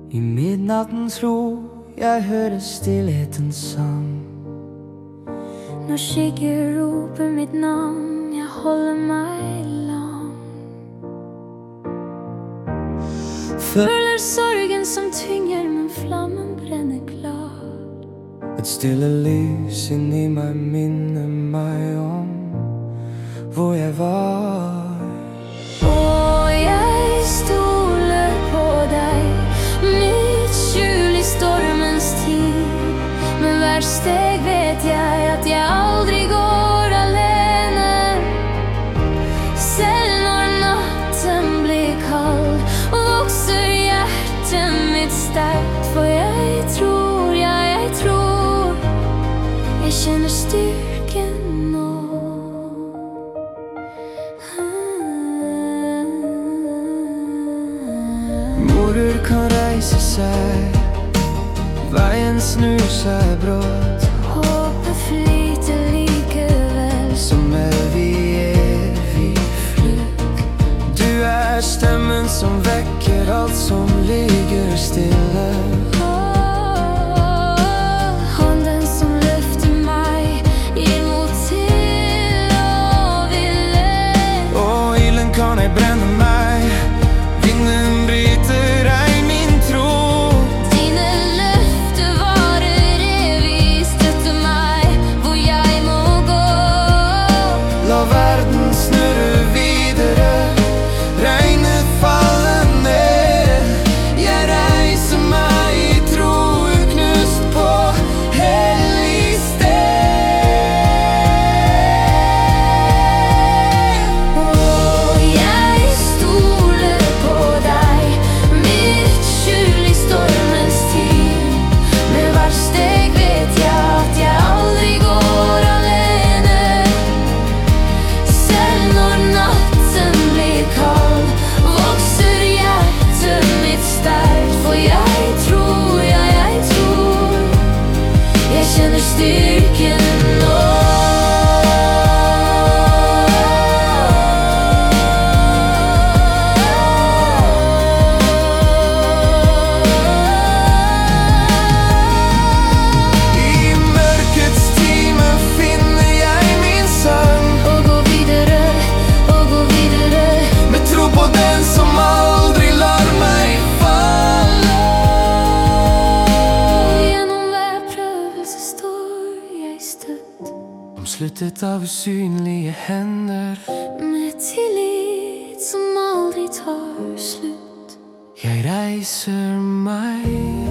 I midnattens ro jeg hører stillhetens sang. Når skygger roper mitt navn, jeg holder meg lang. Føler sorgen som tynger, men flammen brenner klar. Et stille lys inni meg minner meg om hvor jeg var. Og jeg stoler på deg, mitt skjul i stormens tid. Med hvert steg vet jeg at jeg aldri går alene. Selv når natten blir kald, vokser hjertet mitt sterkt. For jeg tror, ja, jeg tror jeg kjenner styrken nå. Morer kan reise seg, veien snur seg brått. Håpet flyter likevel Som evig flukt. Du er stemmen som vekker alt som ligger stille. Hånden som løfter meg, gir mot til å ville. Og ilden kan jeg brenne meg, vinden bryter ei min tro. Dine løfter varer evig, støtter meg hvor jeg må gå. La verden snurre videre, regnet faller ned. Jeg reiser meg i tro, uknust på hellig sted. Og jeg stoler på deg, mitt skjul i stormens tid. Med hvert steg vet jeg at jeg aldri går alene. Selv når natten blir kald, vokser hjertet mitt sterkt. For jeg tror, ja, jeg tror jeg kjenner styrken nå. I mørkets time finner jeg min sang, Og gå videre, med tro på den som aldri lar meg falle. og gjennom hver prøvelse står jeg støtt. Omsluttet av usynlige hender, Med tillit som aldri tar slutt. jeg reiser meg